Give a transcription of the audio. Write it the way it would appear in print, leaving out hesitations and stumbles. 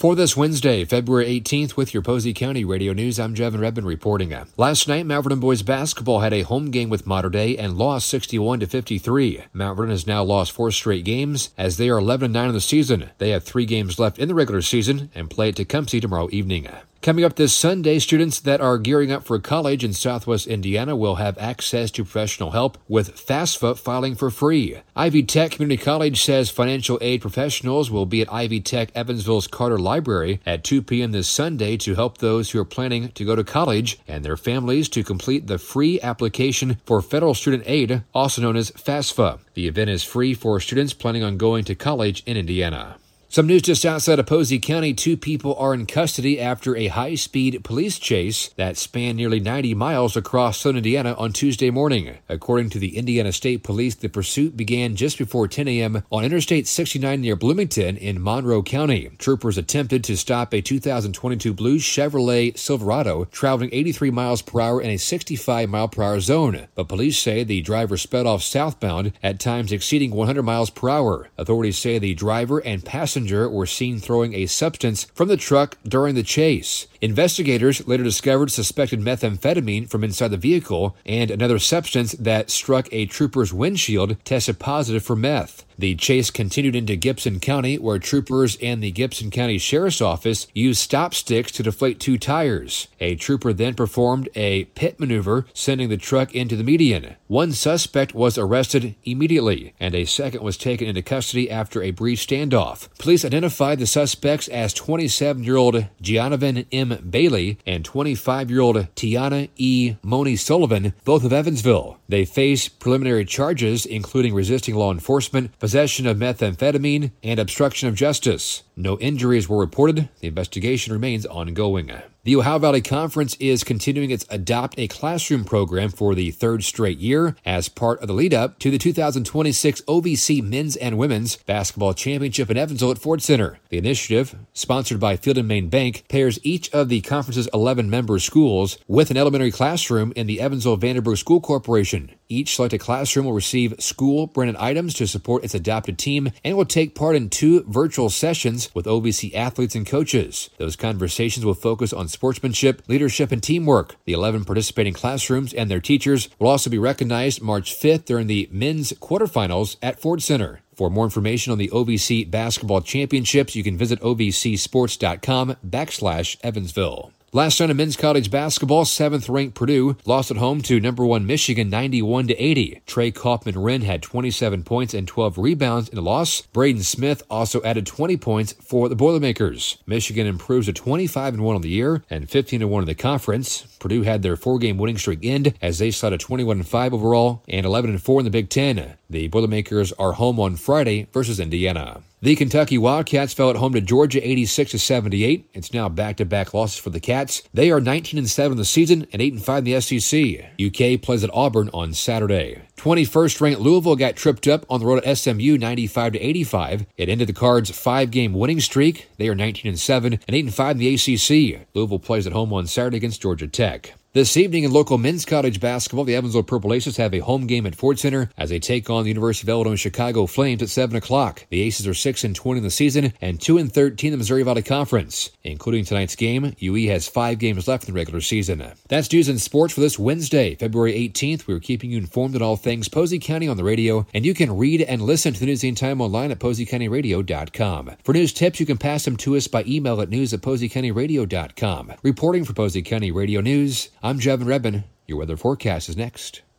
For this Wednesday, February 18th, with your Posey County Radio News, I'm Jevin Redmond reporting. Last night, Mount Vernon boys basketball had a home game with Mater Dei and lost 61-53. Mount Vernon has now lost 4 straight games as they are 11-9 in the season. They have 3 games left in the regular season and play at Tecumseh tomorrow evening. Coming up this Sunday, students that are gearing up for college in Southwest Indiana will have access to professional help with FAFSA filing for free. Ivy Tech Community College says financial aid professionals will be at Ivy Tech Evansville's Carter Library at 2 p.m. this Sunday to help those who are planning to go to college and their families to complete the free application for federal student aid, also known as FAFSA. The event is free for students planning on going to college in Indiana. Some news just outside of Posey County. 2 people are in custody after a high-speed police chase that spanned nearly 90 miles across southern Indiana on Tuesday morning. According to the Indiana State Police, the pursuit began just before 10 a.m. on Interstate 69 near Bloomington in Monroe County. Troopers attempted to stop a 2022 blue Chevrolet Silverado traveling 83 miles per hour in a 65-mile-per-hour zone, but police say the driver sped off southbound, at times exceeding 100 miles per hour. Authorities say the driver and passenger were seen throwing a substance from the truck during the chase. Investigators later discovered suspected methamphetamine from inside the vehicle, and another substance that struck a trooper's windshield tested positive for meth. The chase continued into Gibson County, where troopers and the Gibson County Sheriff's Office used stop sticks to deflate 2 tires. A trooper then performed a pit maneuver, sending the truck into the median. 1 suspect was arrested immediately, and a second was taken into custody after a brief standoff. Police identified the suspects as 27-year-old Gianovan M. Bailey and 25-year-old Tiana E. Moni Sullivan, both of Evansville. They face preliminary charges, including resisting law enforcement, possession of methamphetamine, and obstruction of justice. No injuries were reported. The investigation remains ongoing. The Ohio Valley Conference is continuing its Adopt a Classroom program for the 3rd straight year as part of the lead-up to the 2026 OVC Men's and Women's Basketball Championship in Evansville at Ford Center. The initiative, sponsored by Field & Main Bank, pairs each of the conference's 11 member schools with an elementary classroom in the Evansville-Vanderburgh School Corporation. Each selected classroom will receive school-branded items to support its adopted team and will take part in 2 virtual sessions with OVC athletes and coaches. Those conversations will focus on sportsmanship, leadership, and teamwork. The 11 participating classrooms and their teachers will also be recognized March 5th during the men's quarterfinals at Ford Center. For more information on the OVC Basketball Championships, you can visit ovcsports.com/Evansville. Last night in men's college basketball, 7th-ranked Purdue lost at home to number 1 Michigan 91-80. Trey Kaufman-Wren had 27 points and 12 rebounds in the loss. Braden Smith also added 20 points for the Boilermakers. Michigan improves to 25-1 on the year and 15-1 in the conference. Purdue had their 4-game winning streak end as they slid to 21-5 overall and 11-4 in the Big Ten. The Boilermakers are home on Friday versus Indiana. The Kentucky Wildcats fell at home to Georgia 86-78. It's now back-to-back losses for the Cats. They are 19-7 in the season and 8-5 in the SEC. UK plays at Auburn on Saturday. 21st-ranked Louisville got tripped up on the road at SMU 95-85. It ended the Cards' 5-game winning streak. They are 19-7 and 8-5 in the ACC. Louisville plays at home on Saturday against Georgia Tech. This evening in local men's college basketball, the Evansville Purple Aces have a home game at Ford Center as they take on the University of Illinois Chicago Flames at 7 o'clock. The Aces are 6-20 in the season and 2-13 in the Missouri Valley Conference. Including tonight's game, UE has 5 games left in the regular season. That's news and sports for this Wednesday, February 18th. We're keeping you informed on all things Posey County on the radio, and you can read and listen to the news anytime online at PoseyCountyRadio.com. For news tips, you can pass them to us by email at news@PoseyCountyRadio.com. Reporting for Posey County Radio News, I'm Jevin Redmond. Your weather forecast is next.